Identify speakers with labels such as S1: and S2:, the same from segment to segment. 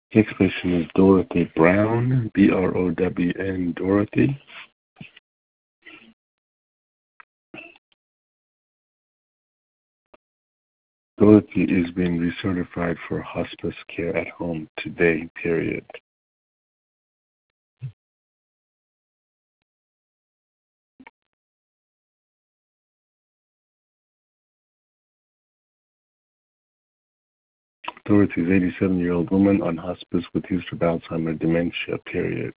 S1: Next patient is Dorothy Brown, B-R-O-W-N, Dorothy. Dorothy is being recertified for hospice care at home today, period. Dorothy is an 87-year-old woman on hospice with history of Alzheimer's dementia, period.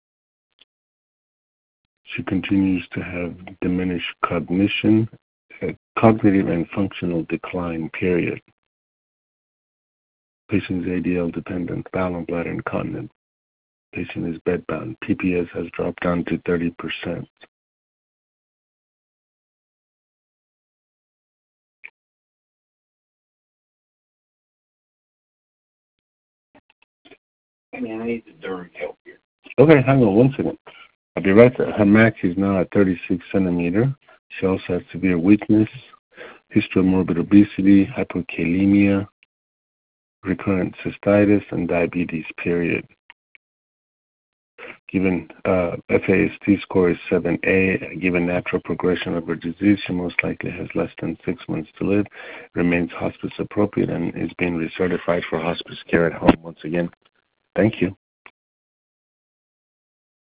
S1: She continues to have diminished cognition, cognitive and functional decline, period. Patient is ADL dependent, bowel and bladder incontinent. Patient is bedbound. PPS has dropped down to 30%.
S2: I need the dirt help here.
S1: Okay, hang on 1 second. I'll be right there. Her max is now at 36 centimeter. She also has severe weakness, history of morbid obesity, hypokalemia, recurrent cystitis, and diabetes, period. Given FAST score is 7A, given natural progression of her disease, she most likely has less than 6 months to live, remains hospice appropriate, and is being recertified for hospice care at home once again. Thank you.